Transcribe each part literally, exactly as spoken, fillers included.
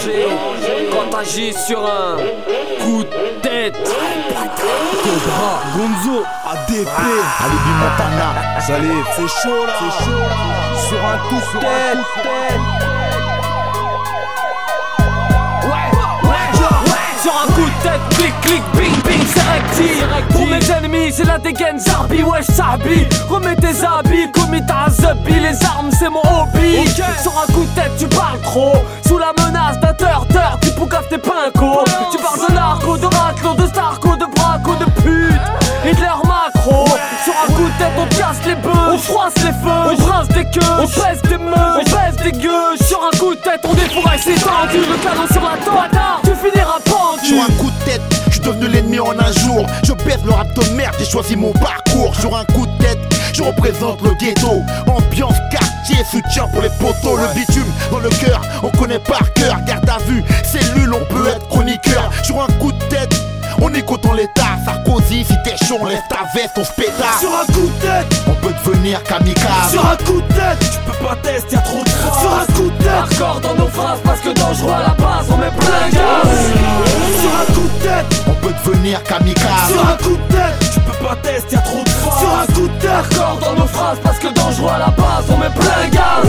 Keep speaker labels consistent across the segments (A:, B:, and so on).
A: danger quand t'agis sur un coup de tête.
B: Cobra, Gonzo, A D P,
C: Alibi Montana,
B: Salif, c'est chaud là, c'est chaud là. Sur un coup de tête.
A: Sur un coup de tête, clic clic, bing bing, c'est recti. Pour mes ennemis, c'est la dégaine Zarbi, wesh Sabi. Remets tes habits, commis ta zabi. Les armes, c'est mon hobby. Okay. Sur un coup de tête, tu parles trop. Sous la menace d'un turteur, tu poucaves tes pincos. Tu parles de narco, de raclo, de starco, de braco, de pute. Hitler macro. Sur un coup de tête, on casse les bœufs, on froisse les feux, on brince des queues, on pèse des meufs, on pèse des gueux. Sur un coup de tête, on défouraille, c'est tendu. Le canon sur la tente, tu finiras pendu.
C: Sur un coup de tête, je suis devenu l'ennemi en un jour. Je baisse le rap de merde, j'ai choisi mon parcours. Sur un coup de tête, je représente le ghetto. Ambiance, quartier, soutien pour les poteaux. Le bitume dans le cœur, on connaît par cœur. Garde à vue, cellule, on peut être chroniqueur. Sur un coup de tête, on est content l'état. Sarkozy, si t'es chaud, on laisse ta veste, on se pétard.
B: Sur un coup de tête,
C: on peut devenir kamikaze.
B: sur un coup de tête, tu peux pas tester, y'a trop de phrases. Sur un coup de tête,
A: Hardcore dans nos phrases parce que dangereux à la base, on met plein gaz.
B: sur un coup de tête,
C: On peut devenir kamikaze.
B: sur un coup de tête, tu peux pas tester, y'a trop de phrases. Sur un coup de tête,
A: Hardcore dans nos phrases parce que dangereux à la base, on met plein gaz.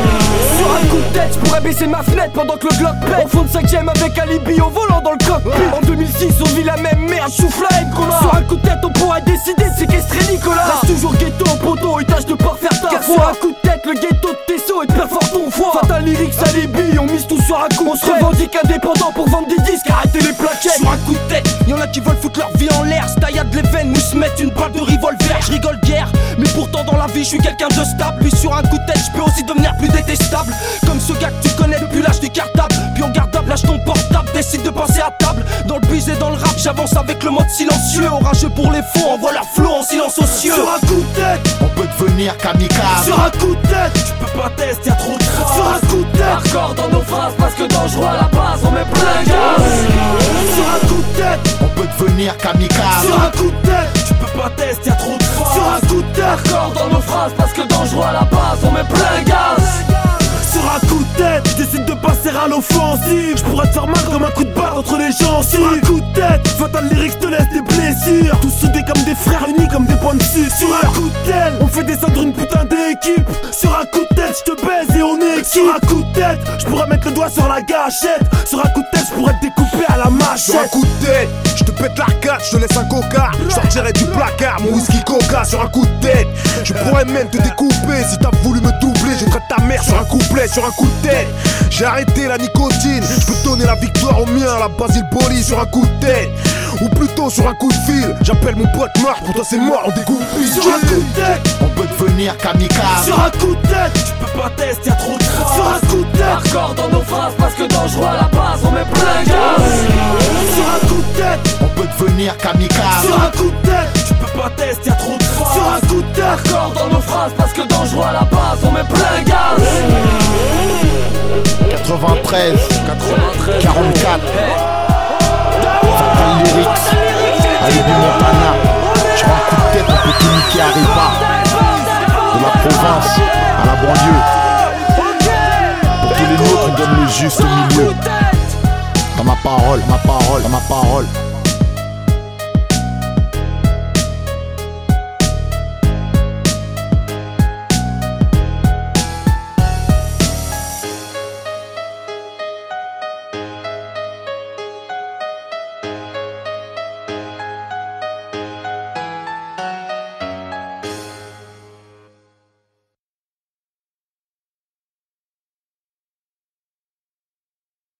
D: Sur un coup de tête, je pourrais baisser ma fenêtre pendant que le Glock pète. Au fond de cinquième avec Alibi au volant dans le cockpit. En deux mille six, on vit la même merde, souffle la haine qu'on a. Sur un coup de tête, on pourrait décider de séquestrer Nicolas. Reste toujours ghetto, poteau, et tâche de pas faire ta foi. Sur un coup de tête, le ghetto de Tesso et de faire fort ton foie. Fatal Lyrics, Alibi, on mise tout sur un coup. On se revendique indépendant pour vendre des disques, arrêtez les plaquettes.
B: sur un coup de tête, y'en a qui veulent foutre leur vie en l'air. Staillade les veines, nous se mettent une balle de revolver. Je rigole guère, mais pourtant dans la vie je suis quelqu'un de stable. Puis sur un coup de tête, je peux aussi devenir plus détestable. Comme ce gars que tu connais depuis l'âge du cartable. Puis en gardable, lâche ton portable, décide de passer à table. Dans le bise et dans le rap, j'avance avec le mode silencieux. Orageux pour les faux, envoie leur flow en silence aux cieux. Sur un coup de tête,
C: On peut devenir kamikaze.
B: sur un coup de tête, tu peux pas tester, y'a trop de phrases. Sur un coup de tête,
A: Hardcore dans nos phrases parce que dangereux à la base, on met plein gaz.
B: sur un coup de tête,
C: On peut devenir kamikaze.
B: sur un coup de tête, tu peux pas tester, y'a trop de phrases. Sur un coup de tête,
A: Hardcore dans nos phrases parce que dangereux à la base, on met plein gaz.
B: sur un coup de tête, je décide de passer à l'offensive. Je pourrais te faire mal comme un coup de barre entre les gencives. Sur un coup de tête, Fatal Lyrics te laisse des blessures. Tous soudés comme des frères unis comme des points de sucre. Sur un coup de tête, on fait descendre une putain d'équipe. Sur un coup de tête, je te baise et on est équipe. Sur un coup de tête, je pourrais mettre le doigt sur la gâchette. Sur un coup de tête, je pourrais te découper à la machette.
E: Sur un coup de tête, je te pète l'arcade, je te laisse un coca. Je sortirai du placard, mon whisky coca. Sur un coup de tête, je pourrais même te découper. Si t'as voulu me doubler, je traite ta mère sur un couplet. Sur un coup de tête, j'ai arrêté la nicotine. Je peux donner la victoire au mien, la Basile Boli. Sur un coup de tête, ou plutôt sur un coup de fil. J'appelle mon pote Marc, pour toi c'est mort, on découpe.
B: Sur un coup de tête,
C: On peut devenir kamikaze.
B: sur un coup de tête, tu peux pas tester, y'a trop de phrases. Sur un coup de tête,
A: Hardcore dans nos phrases parce que dangereux à la base, on met plein gaz.
B: sur un coup de tête,
C: On peut devenir kamikaze.
B: sur un coup de tête, tu peux pas tester, y'a trop de phrases. Sur un coup de tête,
A: Hardcore dans nos phrases parce que dangereux à la base, on met plein gaz.
C: quatre-vingt-treize,
A: quatre-vingt-treize,
C: quarante-quatre. Fatal Lyrics, Alibi Montana. Je rends un coup de tête, on peut tout niquer à Ripa. De la province à la banlieue. Pour tous les nôtres, on donne le juste milieu. Dans ma parole, ma parole, dans ma parole.